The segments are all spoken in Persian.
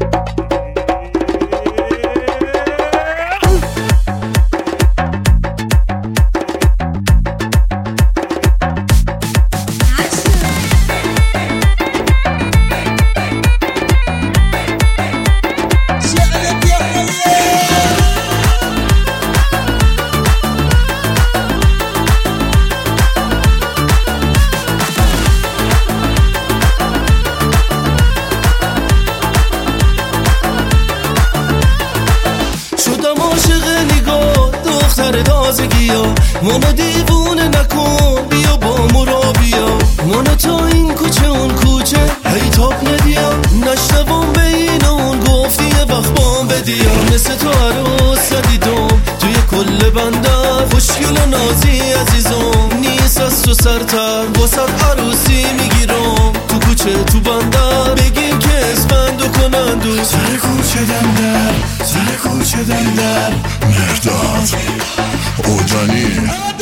منو دیوونه نکن، بیا با مرا بیا، منو تا این کوچه اون کوچه هی تاب ندیا، نشنوم بین اون گفتی یه وقت بام بدیا، مثل تو عروس ندیدم توی کل بندر، خوشگل و نازی عزیزم نیست از تو سرتر، واسه عروسی میگیرم تو کوچه تو بندر، بگیم که اسفندو کنن دو سر کوچه دندر، سر کوچه دندر، مرداد اوجانی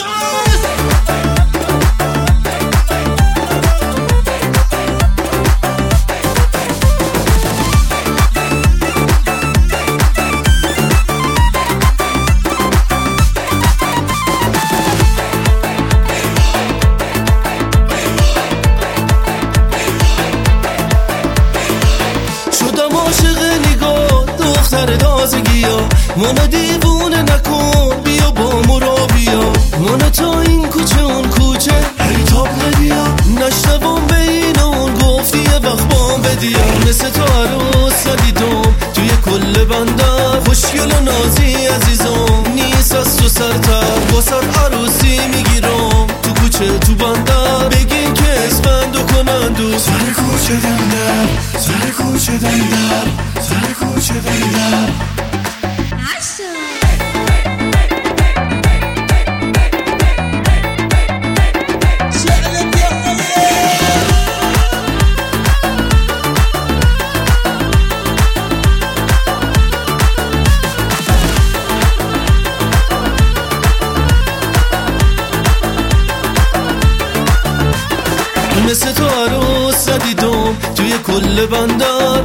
شدم عاشق نگاه دختر تازگیا، منو دیوونه نکن، بیا با مرا بیا، منو تا این کوچه اون کوچه هی تاب ندیا، نشنوم بین اون گفتی یه وقت بام بدیا، مثل تو عروس ندیدم توی کل بندر، خوشگل و نازی عزیزم نیست از تو سرتر، واسه عروسی میگیرم تو کوچه تو بندر، بگین که اسفندو کنن دو سر کوچه دندر، سر کوچه دندر، سر کوچه دندر. مثل تو عروس ندیدم توی کل بندر،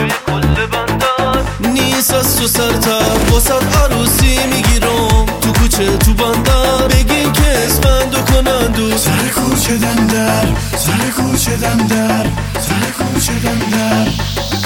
نیست از تو سرتر، واسه عروسی میگیرم تو کوچه تو بندر، بگین که اسفندو کنن دو سر کوچه دندر، سر کوچه دندر، سر کوچه دندر.